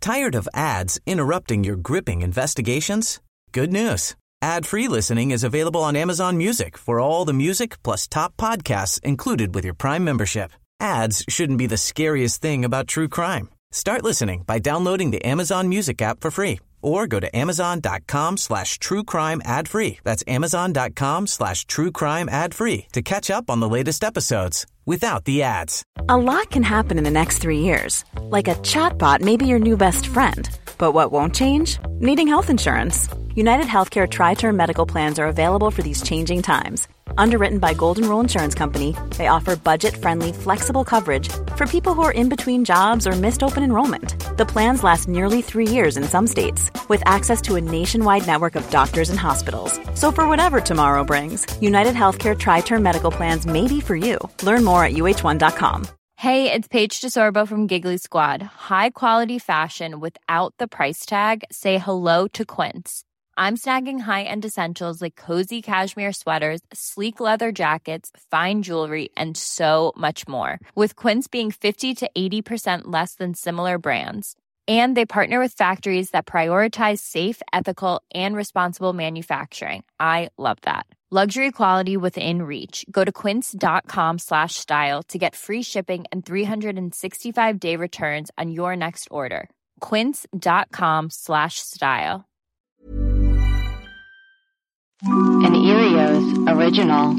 Tired of ads interrupting your gripping investigations? Good news. Ad-free listening is available on Amazon Music for all the music plus top podcasts included with your Prime membership. Ads shouldn't be the scariest thing about true crime. Start listening by downloading the Amazon Music app for free or go to amazon.com/truecrime ad-free. That's amazon.com/truecrime ad-free to catch up on the latest episodes without the ads. A lot can happen in the next 3 years. Like a chatbot may be your new best friend. But what won't change? Needing health insurance. United Healthcare Tri-Term Medical Plans are available for these changing times. Underwritten by Golden Rule Insurance Company, they offer budget-friendly, flexible coverage for people who are in between jobs or missed open enrollment. The plans last nearly 3 years in some states, with access to a nationwide network of doctors and hospitals. So for whatever tomorrow brings, United Healthcare Tri-Term Medical Plans may be for you. Learn more at uh1.com. Hey, it's Paige DeSorbo from Giggly Squad. High quality fashion without the price tag. Say hello to Quince. I'm snagging high-end essentials like cozy cashmere sweaters, sleek leather jackets, fine jewelry, and so much more. With Quince being 50 to 80% less than similar brands. And they partner with factories that prioritize safe, ethical, and responsible manufacturing. I love that. Luxury quality within reach. Go to quince.com/style to get free shipping and 365-day returns on your next order. Quince.com/style. An Erios original.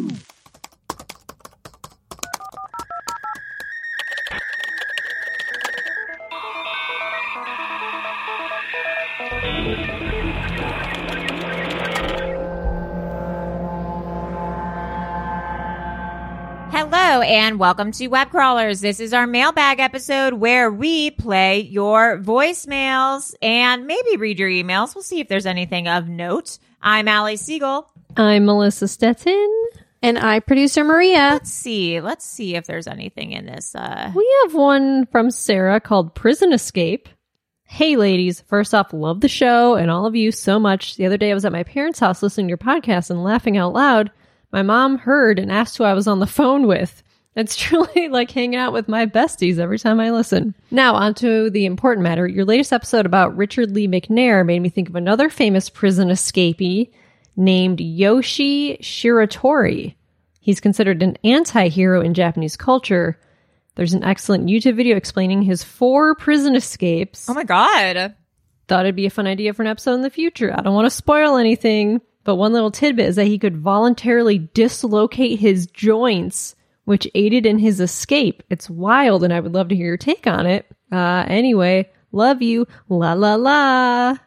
Hello and welcome to Web Crawlers. This is our mailbag episode where we play your voicemails and maybe read your emails. We'll see if there's anything of note. I'm Allie Siegel. I'm Melissa Stetson. And I, producer Maria. Let's see if there's anything in this. We have one from Sarah called Prison Escape. Hey, ladies. First off, love the show and all of you so much. The other day I was at my parents' house listening to your podcast and laughing out loud. My mom heard and asked who I was on the phone with. It's truly like hanging out with my besties every time I listen. Now, on to the important matter. Your latest episode about Richard Lee McNair made me think of another famous prison escapee named Yoshi Shiratori. He's considered an anti-hero in Japanese culture. There's an excellent YouTube video explaining his 4 prison escapes. Oh my God. Thought it'd be a fun idea for an episode in the future. I don't want to spoil anything, but one little tidbit is that he could voluntarily dislocate his joints, which aided in his escape. It's wild, and I would love to hear your take on it. Anyway, love you. La la la.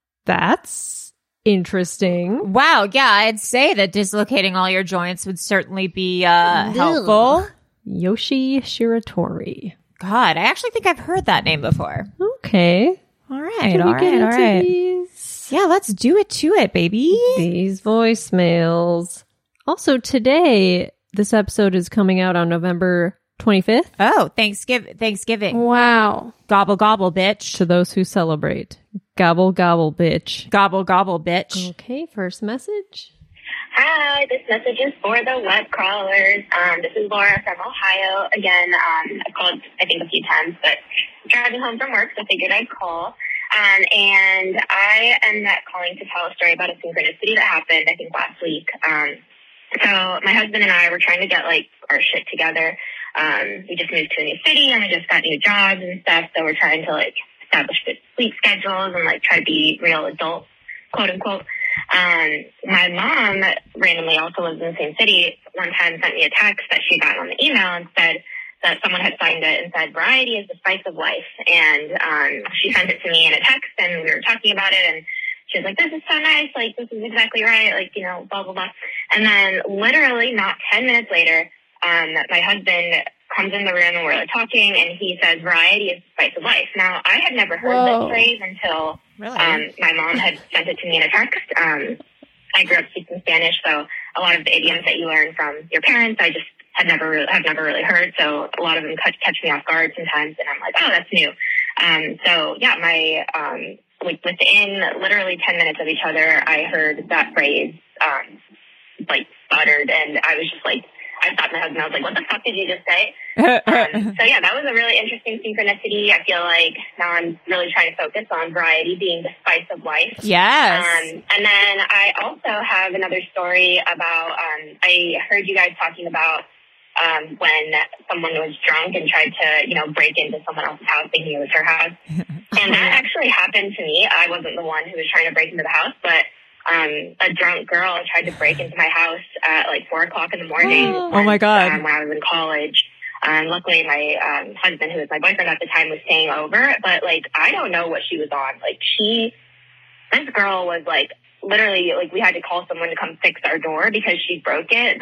That's interesting. Wow, yeah, I'd say that dislocating all your joints would certainly be helpful. Yoshi Shiratori. God, I actually think I've heard that name before. Okay. All right. These? Yeah, let's do it to it, baby. These voicemails. Also, today, this episode is coming out on November 25th. Oh, Thanksgiving. Wow. Gobble, gobble, bitch. To those who celebrate. Gobble, gobble, bitch. Gobble, gobble, bitch. Okay, first message. Hi, this message is for the web crawlers. This is Laura from Ohio. Again, I've called, I think, a few times, but I'm driving home from work, so I figured I'd call. And I am calling to tell a story about a synchronicity that happened, I think, last week. So my husband and I were trying to get, our shit together. We just moved to a new city, and we just got new jobs and stuff, so we're trying to, establish good sleep schedules and, try to be real adults, quote unquote. My mom randomly also lives in the same city. One time sent me a text that she got on the email and said that someone had signed it and said, variety is the spice of life. And she sent it to me in a text, and we were talking about it, and she was like, this is so nice. This is exactly right. Blah, blah, blah. And then literally not 10 minutes later, my husband comes in the room and we're talking, and he says, variety is the spice of life. Now, I had never heard this phrase until my mom had sent it to me in a text. I grew up speaking Spanish, so a lot of the idioms that you learn from your parents, I just have never really heard. So a lot of them catch me off guard sometimes, and I'm like, oh, that's new. So yeah, within literally 10 minutes of each other, I heard that phrase, uttered, and I was just I stopped my husband. I was like, what the fuck did you just say? So yeah, that was a really interesting synchronicity. I feel like now I'm really trying to focus on variety being the spice of life. Yes. And then I also have another story about, I heard you guys talking about when someone was drunk and tried to, break into someone else's house thinking it was her house. And that actually happened to me. I wasn't the one who was trying to break into the house, but a drunk girl tried to break into my house at like 4:00 in the morning. Oh my God. When I was in college. Luckily my husband, who was my boyfriend at the time, was staying over, but like, I don't know what she was on. Like this girl was like, literally, like we had to call someone to come fix our door because she broke it.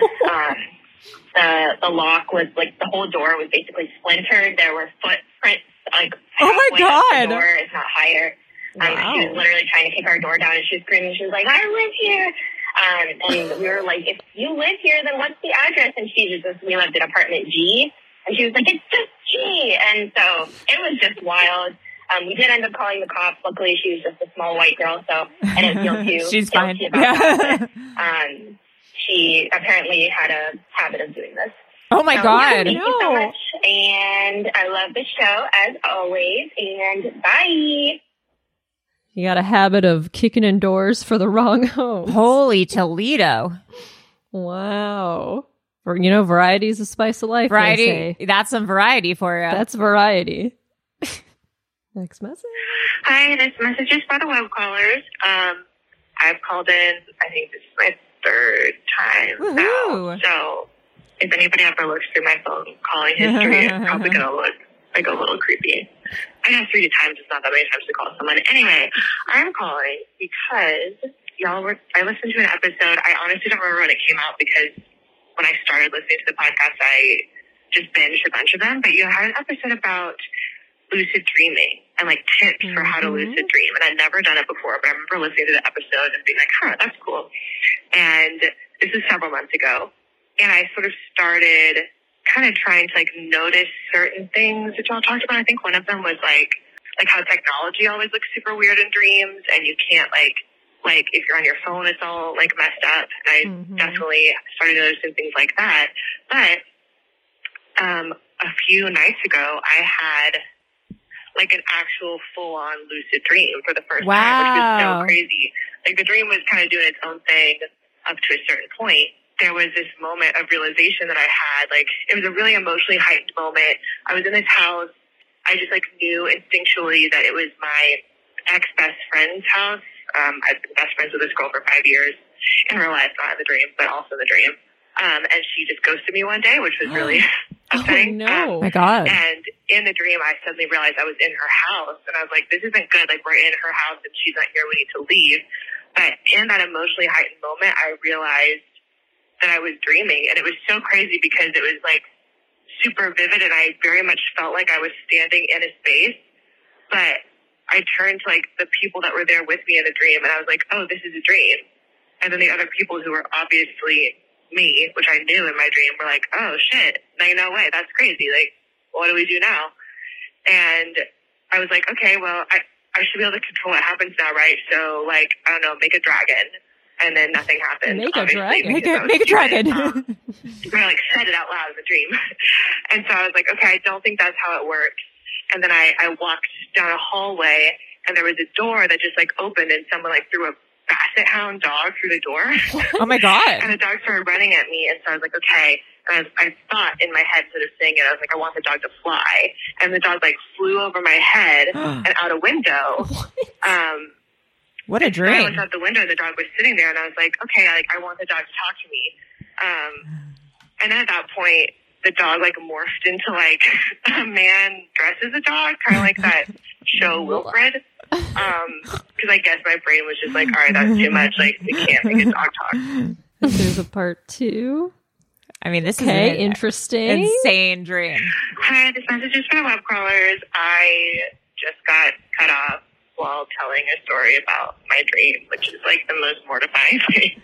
The lock was like, the whole door was basically splintered. There were footprints like halfway up the door, if not higher. Wow. She was literally trying to kick our door down, and she was screaming. She was like, I live here. And we were like, if you live here, then what's the address? And we lived in apartment G. And she was like, it's just G. And so it was just wild. We did end up calling the cops. Luckily, she was just a small white girl, so I didn't feel too She's guilty fine. about that. But, she apparently had a habit of doing this. Oh my God. Yeah, thank you so much. And I love the show as always. And bye. You got a habit of kicking in doors for the wrong home. Holy Toledo. Wow. Variety is the spice of life. Variety. That's some variety for you. That's variety. Next message. Hi, this message is for the web callers. I've called in, I think this is my third time now. So if anybody ever looks through my phone calling history, it's probably going to look like a little creepy. I guess 3 times is not that many times to call someone. Anyway, I'm calling because I listened to an episode. I honestly don't remember when it came out because when I started listening to the podcast, I just binged a bunch of them. But you had an episode about lucid dreaming and like tips for how to lucid dream. And I'd never done it before, but I remember listening to the episode and being like, that's cool. And this is several months ago. And I sort of started kind of trying to like notice certain things that y'all talked about. I think one of them was like how technology always looks super weird in dreams, and you can't like if you're on your phone, it's all like messed up. And I definitely started noticing things like that. But a few nights ago, I had like an actual full-on lucid dream for the first time, which was so crazy. Like the dream was kind of doing its own thing up to a certain point. There was this moment of realization that I had. Like, it was a really emotionally heightened moment. I was in this house. I just, like, knew instinctually that it was my ex-best friend's house. I've been best friends with this girl for 5 years. In real life, not in the dream, but also in the dream. And she just ghosted me one day, which was really upsetting. Oh, no. My God. And in the dream, I suddenly realized I was in her house. And I was like, this isn't good. Like, we're in her house, and she's not here. We need to leave. But in that emotionally heightened moment, I realized that I was dreaming, and it was so crazy because it was like super vivid, and I very much felt like I was standing in a space. But I turned to like the people that were there with me in the dream, and I was like, oh, this is a dream. And then the other people who were obviously me, which I knew in my dream, were like, oh shit, no way, that's crazy. Like, what do we do now? And I was like, okay, well, I should be able to control what happens now, right? So like, I don't know, make a dragon. And then nothing happened. Make a dragon. Make a dragon. I like said it out loud in the dream. And so I was like, okay, I don't think that's how it works. And then I walked down a hallway, and there was a door that just like opened, and someone like threw a basset hound dog through the door. Oh my God. And the dog started running at me. And so I was like, okay. And I thought in my head, sort of saying it, I was like, I want the dog to fly. And the dog like flew over my head and out a window. What a dream. I looked out the window, and the dog was sitting there, and I was like, okay, I want the dog to talk to me. And then at that point, the dog like morphed into like a man dressed as a dog, kind of like that show Wilfred. Because I guess my brain was just like, all right, that's too much. Like, we can't make a dog talk. There's a part 2. I mean, this is Okay, an interesting. insane dream. Hi, this message is for the web crawlers. I just got cut off while telling a story about my dream, which is like the most mortifying thing.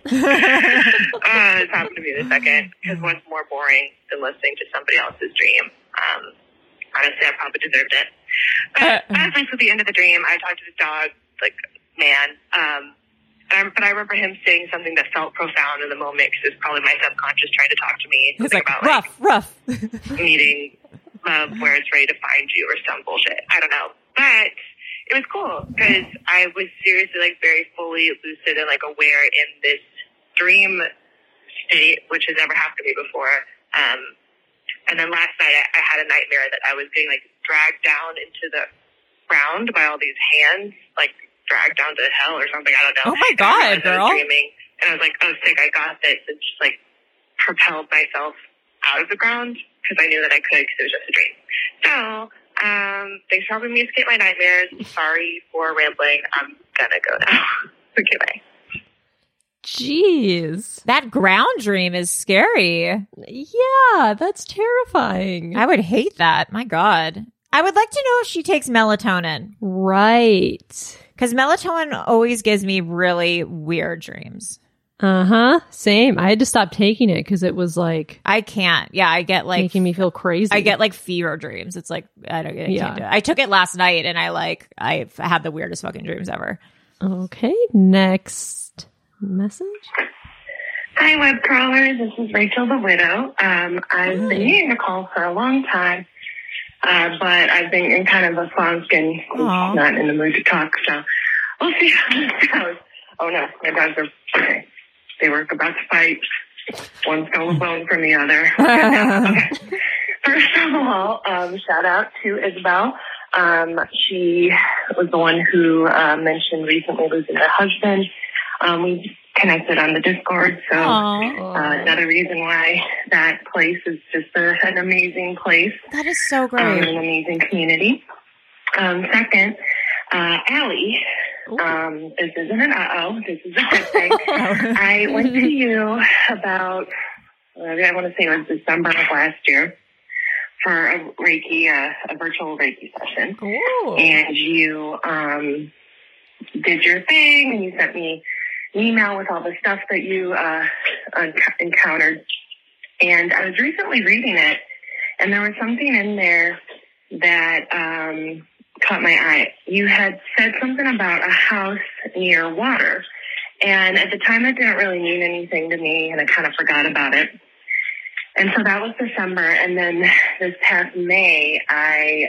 This happened to me the second, because what's more boring than listening to somebody else's dream? Honestly, I probably deserved it. But honestly, at the end of the dream, I talked to the dog, like, man, But I remember him saying something that felt profound in the moment because it's probably my subconscious trying to talk to me. It's like, about rough. Meeting love where it's ready to find you or some bullshit. I don't know. But it was cool because I was seriously like very fully lucid and like aware in this dream state, which has never happened to me before. And then last night I had a nightmare that I was getting like dragged down into the ground by all these hands, like dragged down to hell or something. I don't know. Oh my God, girl. I was dreaming, and I was like, oh, sick, I got this. And just like propelled myself out of the ground because I knew that I could because it was just a dream. So, thanks for helping me escape my nightmares. Sorry for rambling. I'm gonna go now. Okay, bye. Jeez. That ground dream is scary. Yeah, that's terrifying. I would hate that. My God. I would like to know if she takes melatonin. Right. Because melatonin always gives me really weird dreams. Uh-huh. Same. I had to stop taking it because it was like... I can't. Yeah, I get like... making me feel crazy. I get like fever dreams. It's like, I can't do it. I took it last night and I've had the weirdest fucking dreams ever. Okay, next message. Hi, web crawlers. This is Rachel the Widow. I've been needing to call for a long time, but I've been in kind of a funk and not in the mood to talk, so we'll see how this goes. Oh no, my dogs are okay. They were about to fight. One stole a bone from the other. Okay. First of all, shout out to Isabel. She was the one who mentioned recently losing her husband. We connected on the Discord, so another reason why that place is just an amazing place. That is so great. An amazing community. Second, Allie, this isn't an this is a good thing. I went to you about, I want to say it was December of last year, for a Reiki, a virtual Reiki session. Ooh. And you did your thing, and you sent me an email with all the stuff that you encountered. And I was recently reading it, and there was something in there that caught my eye. You had said something about a house near water. And at the time, that didn't really mean anything to me, and I kind of forgot about it. And so that was December. And then this past May, I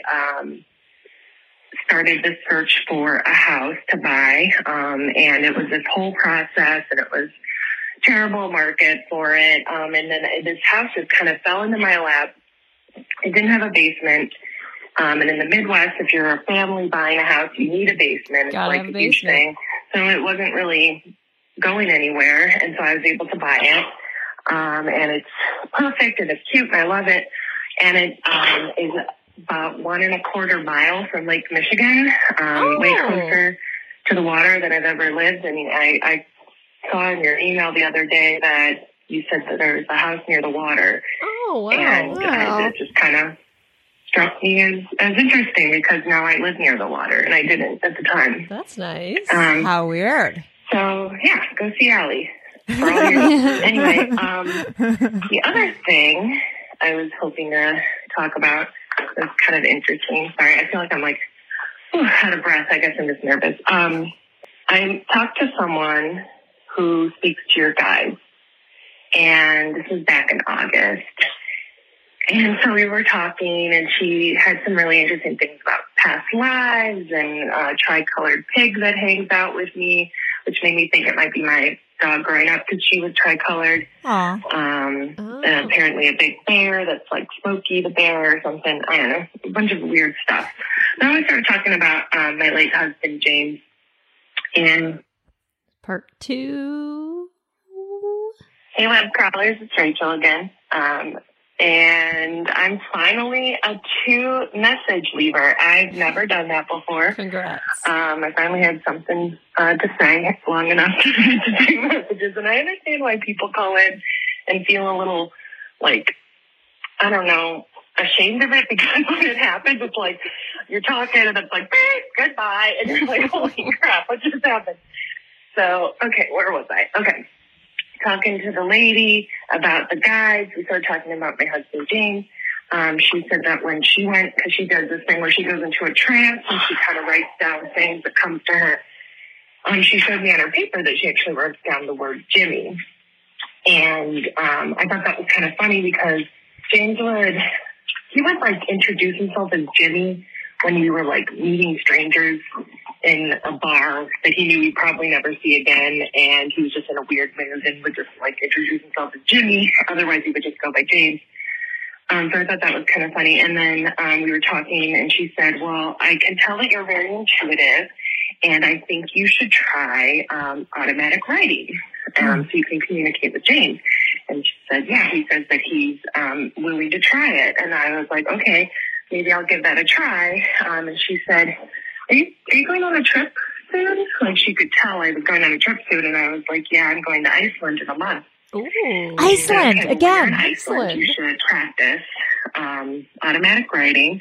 started the search for a house to buy. And it was this whole process, and it was terrible market for it. And then this house just kind of fell into my lap. It didn't have a basement. And in the Midwest, if you're a family buying a house, you need a basement. It's like a huge thing. So it wasn't really going anywhere. And so I was able to buy it. And it's perfect, and it's cute, and I love it. And it is about 1.25 miles from Lake Michigan, way closer to the water than I've ever lived. I mean, I saw in your email the other day that you said that there was a house near the water. Oh, wow. And it just kind of struck me as interesting because now I live near the water, and I didn't at the time. That's nice. How weird. So, yeah, go see Allie. For all your anyway, the other thing I was hoping to talk about is kind of interesting. Sorry, I feel like I'm like out of breath. I guess I'm just nervous. I talked to someone who speaks to your guides, and this was back in August. And so we were talking, and she had some really interesting things about past lives and a tri-colored pig that hangs out with me, which made me think it might be my dog growing up because she was tri-colored. And apparently a big bear that's like Smokey the Bear or something. I don't know, a bunch of weird stuff. Then we started talking about my late husband, James, in part 2. Hey, web crawlers, it's Rachel again. And I'm finally a 2-message leaver. I've never done that before. Congrats. I finally had something to say long enough to 2 messages. And I understand why people call in and feel a little, like, I don't know, ashamed of it because when it happens, it's like you're talking and it's like, goodbye. And you're like, holy crap, what just happened? So, okay, where was I? Okay. Talking to the lady about the guides. We started talking about my husband, James. She said that when she went, because she does this thing where she goes into a trance and she kind of writes down things that comes to her. she showed me on her paper that she actually wrote down the word Jimmy. And I thought that was kind of funny because James would like introduce himself as Jimmy when we were like meeting strangers in a bar that he knew we'd probably never see again, and he was just in a weird mood and would just like introduce himself as Jimmy. Otherwise, he would just go by James. So I thought that was kind of funny. And then we were talking, and she said, well, I can tell that you're very intuitive, and I think you should try automatic writing so you can communicate with James. And she said, yeah, he says that he's willing to try it. And I was like, okay, maybe I'll give that a try. And she said, are you going on a trip soon? Like, she could tell I was going on a trip soon, and I was like, yeah, I'm going to Iceland in a month. Ooh. Iceland again. Iceland. You should practice automatic writing.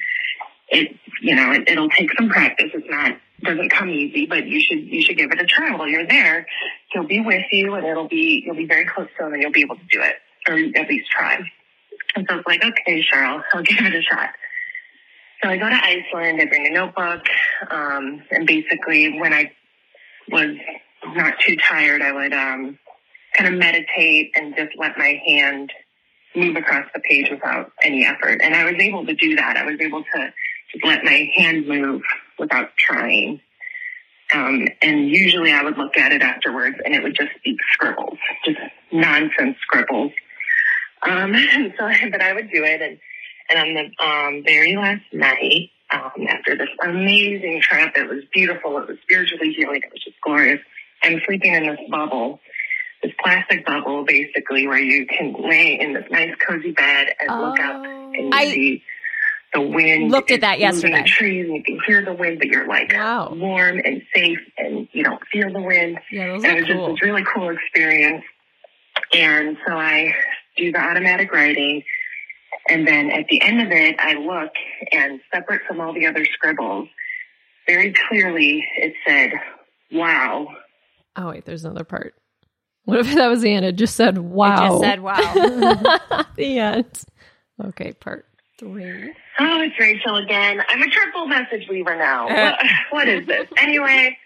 It'll take some practice. Doesn't come easy, but you should give it a try while you're there. He'll be with you, and you'll be very close to him, and you'll be able to do it, or at least try. And so it's like, okay, sure, I'll give it a shot. So I go to Iceland. I bring a notebook, and basically, when I was not too tired, I would kind of meditate and just let my hand move across the page without any effort. And I was able to do that. I was able to just let my hand move without trying. And usually I would look at it afterwards, and it would just be scribbles, just nonsense scribbles. But I would do it. And on the very last night, after this amazing trip, it was beautiful. It was spiritually healing. It was just glorious. I'm sleeping in this bubble, this plastic bubble, basically, where you can lay in this nice cozy bed and look up and you see the wind. Looked at that yesterday. The trees, and you can hear the wind, but you're like warm and safe, and you don't feel the wind. Yeah, those and are it was cool. just this really cool experience. And so I do the automatic writing, and then at the end of it, I look, and separate from all the other scribbles, very clearly it said, wow. Oh, wait, there's another part. What if that was the end? It just said, wow. It just said, wow. The end. Okay, part 3. Oh, it's Rachel again. I'm a triple message leaver now. What is this? Anyway,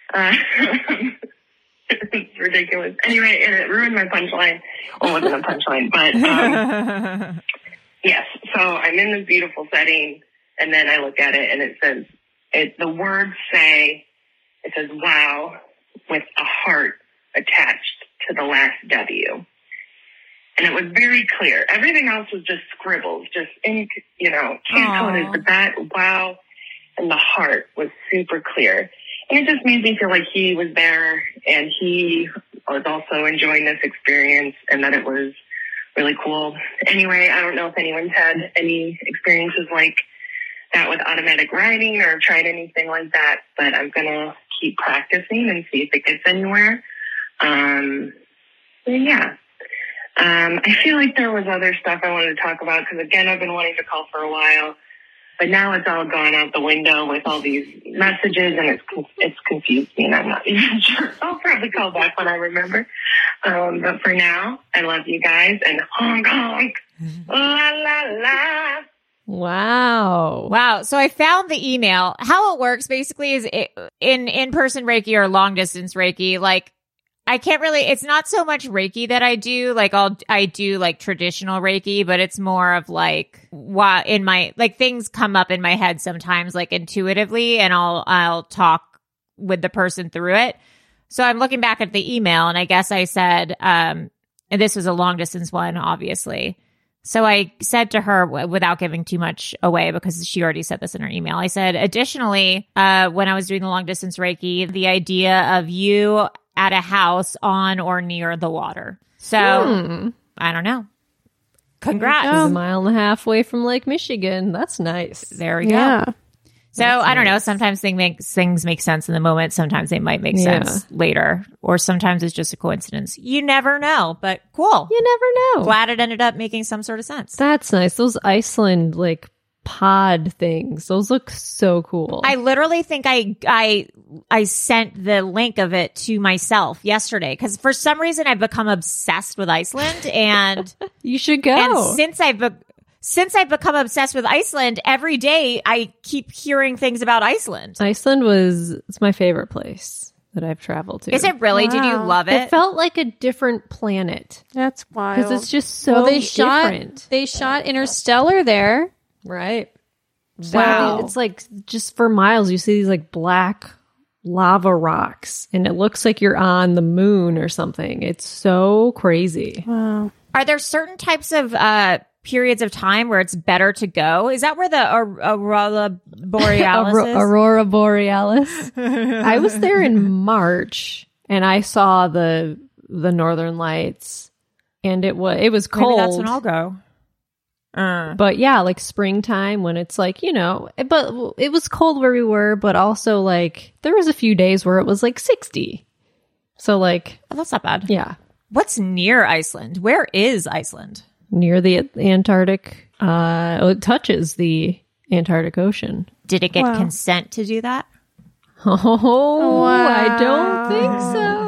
it's ridiculous. Anyway, and it ruined my punchline. Well, it wasn't a punchline, but yes. So I'm in this beautiful setting, and then I look at it, and it says, the words say, it says, wow, with a heart attached to the last W. And it was very clear. Everything else was just scribbles, just ink, hand-coded, but that wow and the heart was super clear. And it just made me feel like he was there, and he was also enjoying this experience, and that it was really cool. Anyway, I don't know if anyone's had any experiences like that with automatic writing or tried anything like that, but I'm going to keep practicing and see if it gets anywhere. I feel like there was other stuff I wanted to talk about because, again, I've been wanting to call for a while, but now it's all gone out the window with all these messages, and it's confused me, and I'm not even sure. I'll probably call back when I remember. But for now, I love you guys, and honk, honk, la, la, la. Wow. So I found the email. How it works basically is in-person Reiki or long-distance Reiki, like, I can't really, it's not so much Reiki that I do. Like I do like traditional Reiki, but it's more of like things come up in my head sometimes like intuitively, and I'll talk with the person through it. So I'm looking back at the email, and I guess I said, and this was a long distance one, obviously. So I said to her, without giving too much away, because she already said this in her email, I said, additionally, when I was doing the long distance Reiki, the idea of you at a house on or near the water. So I don't know. Congrats. She's a mile and a half away from Lake Michigan. That's nice. There we go. So I don't know. Sometimes things make sense in the moment. Sometimes they might make sense later. Or sometimes it's just a coincidence. You never know, but cool. You never know. Glad it ended up making some sort of sense. That's nice. Those Iceland, like, pod things. Those look so cool. I literally think I sent the link of it to myself yesterday because for some reason I've become obsessed with Iceland, and you should go. And since I've become obsessed with Iceland, every day I keep hearing things about Iceland. Iceland it's my favorite place. that I've traveled to. Is it really? Wow. Did you love it? It felt like a different planet. That's wild. Because it's just so different. They shot Interstellar there. Right. Wow. So it's like just for miles you see these like black lava rocks and it looks like you're on the moon or something. It's so crazy. Wow. Are there certain types of periods of time where it's better to go? Is that where the Aurora Borealis is? Aurora Borealis. I was there in March and I saw the Northern Lights and it was cold. Maybe that's when I'll go. But yeah, like springtime when it's like, but it was cold where we were, but also like there was a few days where it was like 60. So like, that's not bad. Yeah. What's near Iceland? Where is Iceland? Near the Antarctic. It touches the Antarctic Ocean. Did it get consent to do that? Oh, wow. I don't think so.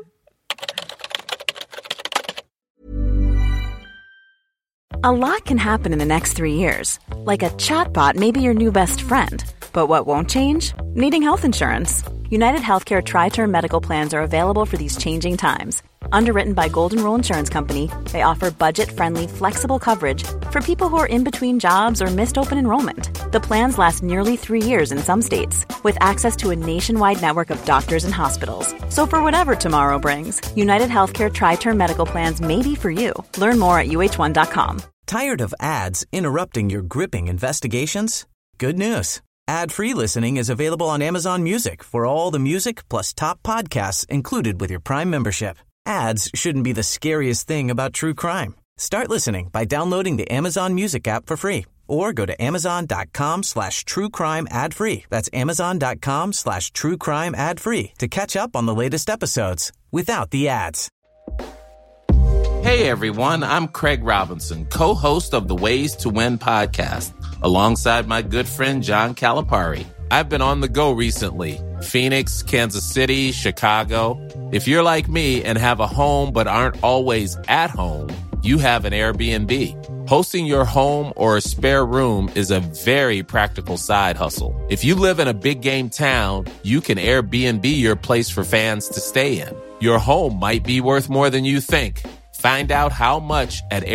A lot can happen in the next 3 years. Like a chatbot may be your new best friend. But what won't change? Needing health insurance. United Healthcare Tri-Term Medical Plans are available for these changing times. Underwritten by Golden Rule Insurance Company, they offer budget-friendly, flexible coverage for people who are in between jobs or missed open enrollment. The plans last nearly 3 years in some states, with access to a nationwide network of doctors and hospitals. So for whatever tomorrow brings, United Healthcare Tri-Term Medical Plans may be for you. Learn more at uh1.com. Tired of ads interrupting your gripping investigations? Good news. Ad-free listening is available on Amazon Music for all the music plus top podcasts included with your Prime membership. Ads shouldn't be the scariest thing about true crime. Start listening by downloading the Amazon Music app for free or go to amazon.com/truecrime ad-free. That's amazon.com/truecrime ad-free to catch up on the latest episodes without the ads. Hey everyone, I'm Craig Robinson, co-host of the Ways to Win podcast, alongside my good friend John Calipari. I've been on the go recently. Phoenix, Kansas City, Chicago. If you're like me and have a home but aren't always at home, you have an Airbnb. Hosting your home or a spare room is a very practical side hustle. If you live in a big game town, you can Airbnb your place for fans to stay in. Your home might be worth more than you think. Find out how much at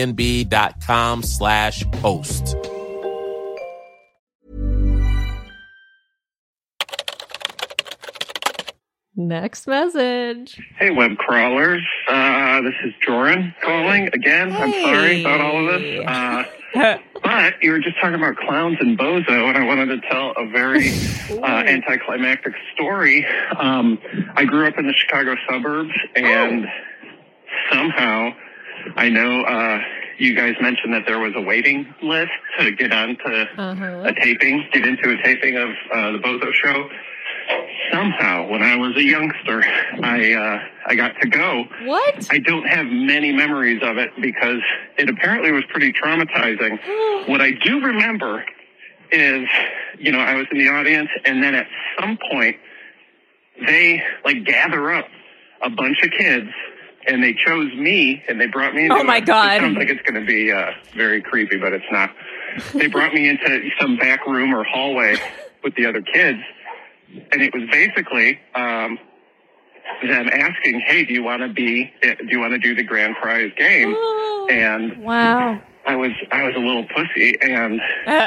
airbnb.com/host. Next message. Hey, web crawlers. This is Joran calling again. Hey. I'm sorry about all of this. But you were just talking about clowns and bozo, and I wanted to tell a very anticlimactic story. I grew up in the Chicago suburbs, and somehow I know you guys mentioned that there was a waiting list to get into a taping of the Bozo Show. Somehow, when I was a youngster, I got to go. What? I don't have many memories of it because it apparently was pretty traumatizing. What I do remember is, I was in the audience, and then at some point, they gather up a bunch of kids, and they chose me, and they brought me into Oh, my God. It sounds like it's going to be very creepy, but it's not. They brought me into some back room or hallway with the other kids, and it was basically them asking, "Hey, do you want to do the grand prize game?" And wow, I was a little pussy, and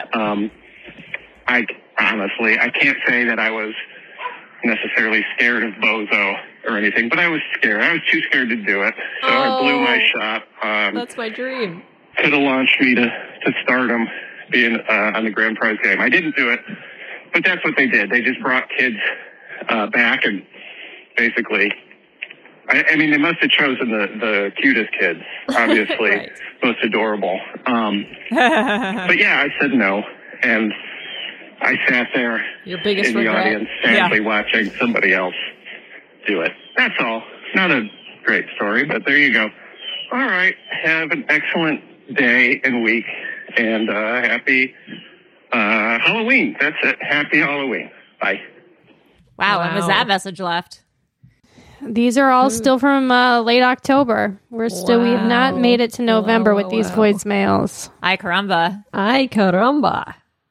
I honestly can't say that I was necessarily scared of Bozo or anything, but I was scared. I was too scared to do it, so I blew my shot. That's my dream. Could have launched me to stardom, being on the grand prize game. I didn't do it. But that's what they did. They just brought kids back and basically, I mean, they must have chosen the cutest kids, obviously, right. Most adorable. But yeah, I said no. And I sat there Your biggest in the regret. audience, sadly watching somebody else do it. That's all. Not a great story, but there you go. All right. Have an excellent day and week, and happy Halloween. That's it. Happy Halloween. Bye. Wow. When was that message left? These are all still from late October. We have not made it to November with these voicemails. Ay caramba. Ay caramba.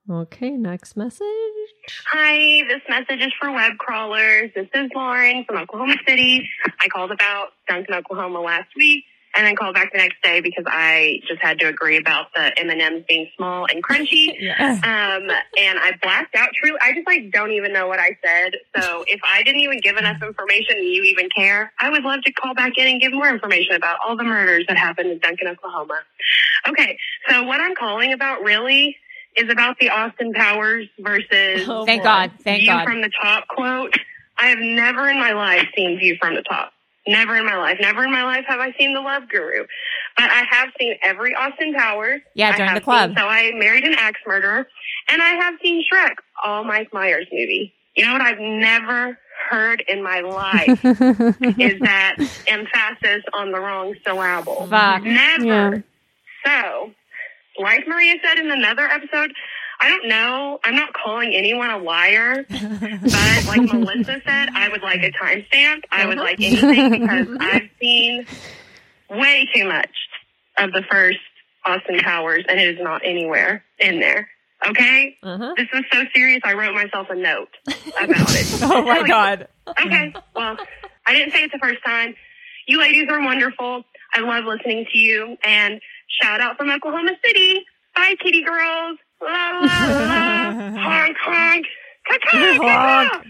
Okay, next message. Hi, this message is for web crawlers. This is Lauren from Oklahoma City. I called about Duncan, Oklahoma last week and then called back the next day because I just had to agree about the M&Ms being small and crunchy. And I blacked out. Truly, I just don't even know what I said. So if I didn't even give enough information and you even care, I would love to call back in and give more information about all the murders that happened in Duncan, Oklahoma. Okay, so what I'm calling about really is about the Austin Powers versus Thank God View from the Top quote. I have never in my life seen View from the Top. Never in my life. Never in my life have I seen The Love Guru. But I have seen every Austin Powers. Yeah, join the club. So I Married an Axe Murderer. And I have seen Shrek, all Mike Myers movie. You know what I've never heard in my life is that emphasis on the wrong syllable. Fuck. Never. Yeah. So, like Maria said in another episode, I don't know. I'm not calling anyone a liar, but like Melissa said, I would like a timestamp. I would like anything because I've seen way too much of the first Austin Powers, and it is not anywhere in there. Okay? This was so serious, I wrote myself a note about it. Oh, my God. Okay, well, I didn't say it the first time. You ladies are wonderful. I love listening to you, and shout out from Oklahoma City. Bye, kitty girls. La, la, la. Honk, honk. Honk.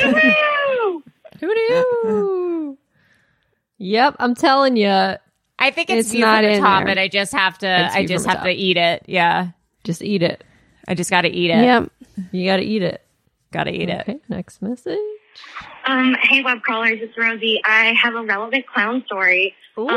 Hoo-doo. Yep, I'm telling you. I think it's View not from the in Top, there. and I just have to eat it. Yeah. Just eat it. I just got to eat it. Yep. You got to eat it. Got to eat Okay, next message. Hey, web crawlers, it's Rosie. I have a relevant clown story.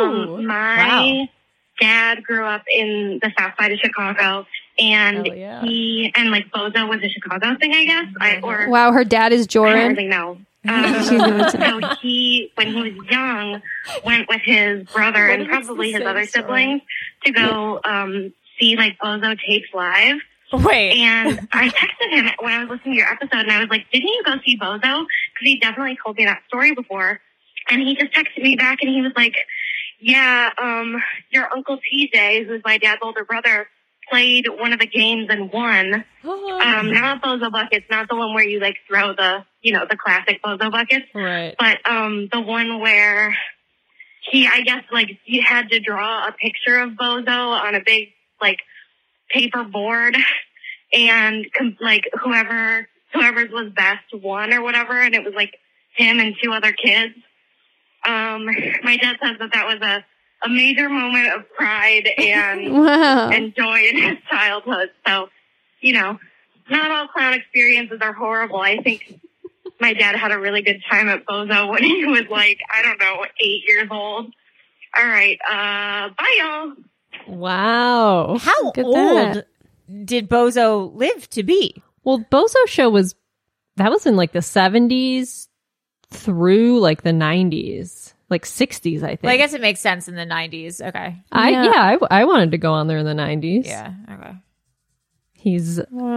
My dad grew up in the south side of Chicago, and Bozo was a Chicago thing, I guess. Wow, her dad is I Joran. don't really know. So he, when he was young, went with his brother and probably his other siblings to go see Bozo tapes live. Wait. And I texted him when I was listening to your episode, and I was like, didn't you go see Bozo? Because he definitely told me that story before. And he just texted me back, and he was like, yeah, your Uncle TJ, who's my dad's older brother, played one of the games and won. Not Bozo Buckets, not the one where you throw the classic Bozo Buckets. Right. But the one where he had to draw a picture of Bozo on a big, paper board, and whoever's was best won or whatever, and it was him and two other kids. My dad says that was a major moment of pride and joy in his childhood. So, not all clown experiences are horrible. I think my dad had a really good time at Bozo when he was 8 years old. All right. Bye, y'all. Wow. How old did Bozo live to be? Well, Bozo show was in the 70s through the 90s, 60s, I think. Well, I guess it makes sense in the 90s. Okay. I wanted to go on there in the 90s. Yeah. Okay. He's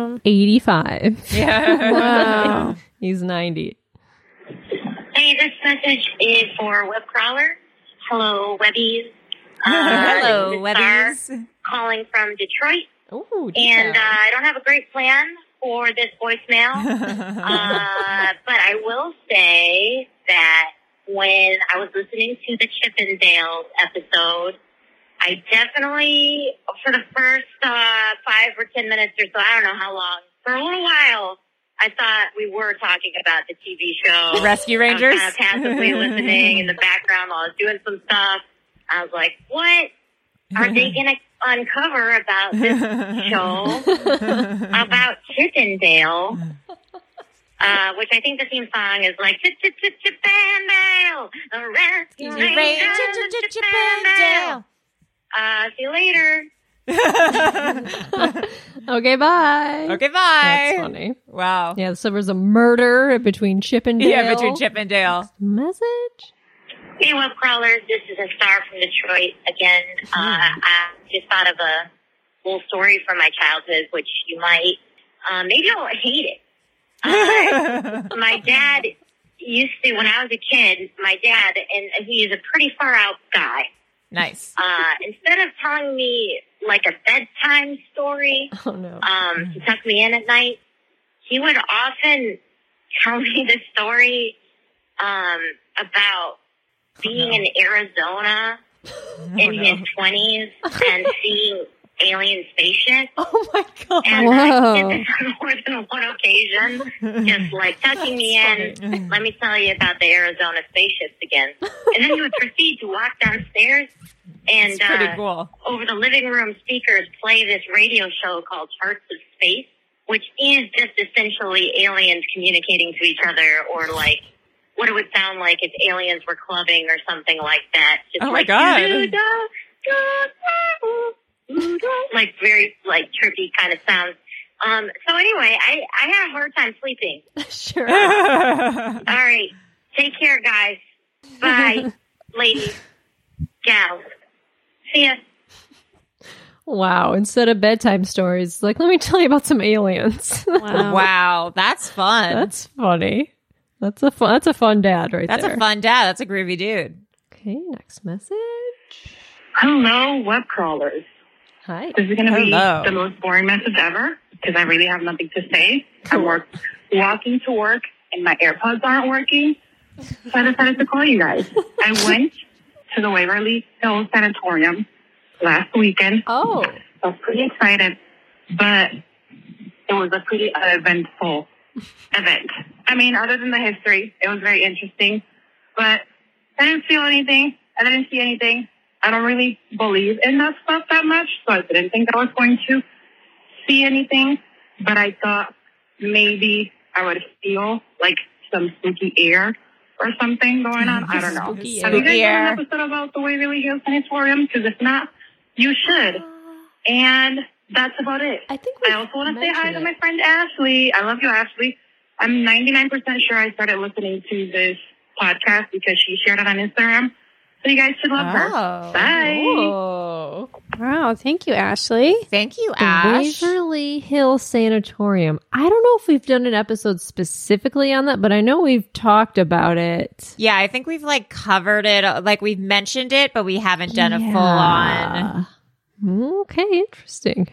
85. Yeah. Wow. He's 90. Hey, this message is for web crawler. Hello, Webbies. Hello, this is Webbies. Star calling from Detroit. Ooh, and I don't have a great plan for this voicemail, but I will say that when I was listening to the Chippendales episode, I definitely, for the first 5 or 10 minutes or so, I don't know how long, for a little while, I thought we were talking about the TV show. Rescue Rangers? I was kind of passively listening in the background while I was doing some stuff. I was like, what are they going to uncover about this show about Chippendale? Which I think the theme song is Chippendale, the Rescue Rangers, Chippendale. See you later. Okay, bye. Okay, bye. That's funny. Wow. Yeah, so there was a murder between Chip and Dale. Yeah, between Chip and Dale. Message? Hey, web crawlers. This is a Star from Detroit again. I just thought of a little story from my childhood, which you might, maybe you'll hate it. My dad used to, when I was a kid, my dad, and he's a pretty far out guy. Nice. Instead of telling me like a bedtime story, to tuck me in at night, he would often tell me the story about being in Arizona in his 20s and seeing alien spaceships. Oh my God. And I did this on more than one occasion, just like tucking me in. Let me tell you about the Arizona spaceships again. And then he would proceed to walk downstairs and cool. over the living room speakers play this radio show called Hearts of Space, which is just essentially aliens communicating to each other, or like what it would sound like if aliens were clubbing or something like that. Just oh my God. Like very like trippy kind of sounds. So anyway, I had a hard time sleeping. Sure. All right. Take care, guys. Bye, ladies, gals. See ya. Wow. Instead of bedtime stories, like, let me tell you about some aliens. Wow. That's fun. That's funny. That's a fun dad right there. That's a fun dad. That's a groovy dude. Okay, next message. Hello, web crawlers. Hi. This is going to be the most boring message ever because I really have nothing to say. I'm walking to work and my AirPods aren't working, so I decided to call you guys. I went to the Waverly Hills Sanatorium last weekend. Oh. I was pretty excited, but it was a pretty uneventful event. I mean, other than the history, it was very interesting, but I didn't feel anything. I didn't see anything. I don't really believe in that stuff that much, so I didn't think I was going to see anything, but I thought maybe I would feel like some spooky air or something going on. I don't know. Have you guys done an episode about the Waverly Hills Sanatorium? Because if not, you should. And that's about it. I also want to say hi to my friend Ashley. I love you, Ashley. I'm 99% sure I started listening to this podcast because she shared it on Instagram. So you guys should love her. Bye. Oh. Wow. Thank you, Ashley. Thank you, The Ash. Waverly Hills Sanatorium. I don't know if we've done an episode specifically on that, but I know we've talked about it. Yeah, I think we've like covered it. Like we've mentioned it, but we haven't done a full on. Okay, interesting.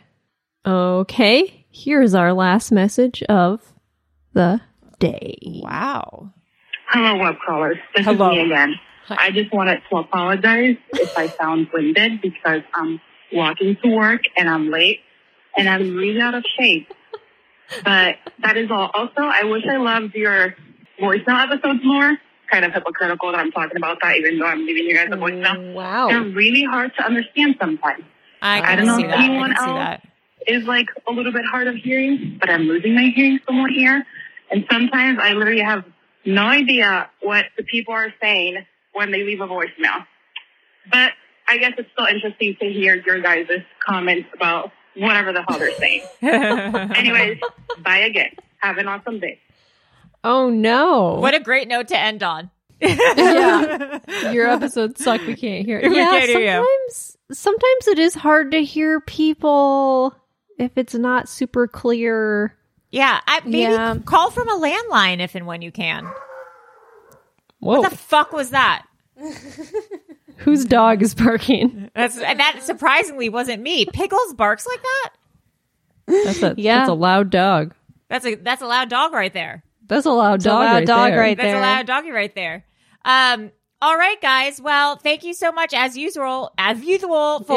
Okay, here's our last message of the day. Wow. Hello, web crawlers. This is me again. I just wanted to apologize if I sound winded because I'm walking to work and I'm late and I'm really out of shape. But that is all. Also, I wish I loved your voicemail episodes more. Kind of hypocritical that I'm talking about that, even though I'm leaving you guys a voicemail. Wow. They're really hard to understand sometimes. I don't know see if that. anyone I can see else that. is like a little bit hard of hearing, but I'm losing my hearing somewhat here. And sometimes I literally have no idea what the people are saying when they leave a voicemail. But I guess it's still interesting to hear your guys' comments about whatever the hell they're saying. Anyways, bye again. Have an awesome day. Oh, no. What a great note to end on. Yeah. Your episode sucked. We can't hear it. We can't hear you. Sometimes it is hard to hear people if it's not super clear. Yeah. Maybe call from a landline if and when you can. Whoa. What the fuck was that? Whose dog is barking? That surprisingly wasn't me. Pickles barks like that? That's a loud dog. That's a loud dog right there. That's a loud dog right there. That's a loud doggy right there. All right, guys. Well, thank you so much as usual for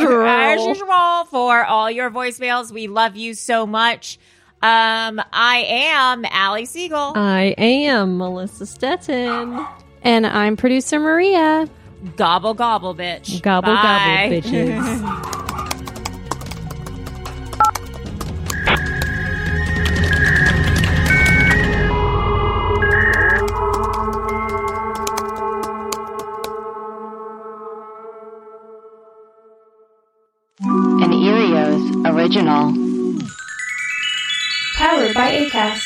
all your voicemails. We love you so much. I am Allie Siegel. I am Melissa Stetton. And I'm producer Maria. Gobble, gobble, bitch. Gobble, Bye. gobble, bitches. An Erios original. Powered by Acast.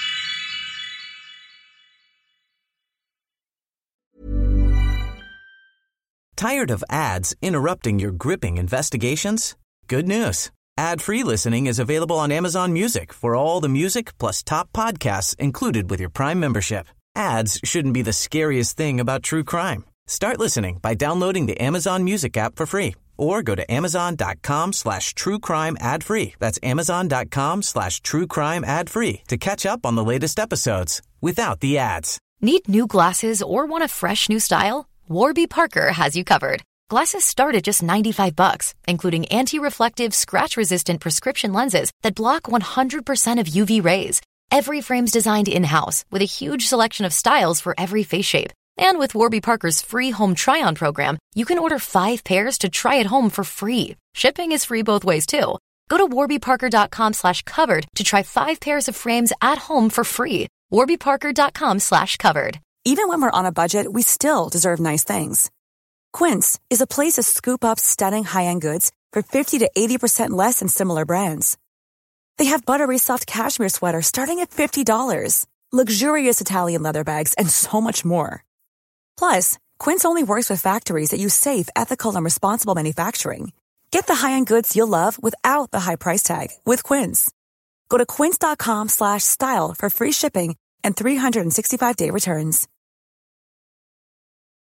Tired of ads interrupting your gripping investigations? Good news. Ad-free listening is available on Amazon Music for all the music plus top podcasts included with your Prime membership. Ads shouldn't be the scariest thing about true crime. Start listening by downloading the Amazon Music app for free or go to amazon.com/truecrime ad free. That's amazon.com/truecrime ad free to catch up on the latest episodes without the ads. Need new glasses or want a fresh new style? Warby Parker has you covered. Glasses start at just $95, including anti-reflective, scratch-resistant prescription lenses that block 100% of UV rays. Every frame's designed in-house with a huge selection of styles for every face shape. And with Warby Parker's free home try-on program, you can order 5 pairs to try at home for free. Shipping is free both ways, too. Go to warbyparker.com/covered to try 5 pairs of frames at home for free. warbyparker.com/covered. Even when we're on a budget, we still deserve nice things. Quince is a place to scoop up stunning high-end goods for 50 to 80% less than similar brands. They have buttery soft cashmere sweaters starting at $50, luxurious Italian leather bags, and so much more. Plus, Quince only works with factories that use safe, ethical, and responsible manufacturing. Get the high-end goods you'll love without the high price tag with Quince. Go to quince.com/style for free shipping and 365-day returns.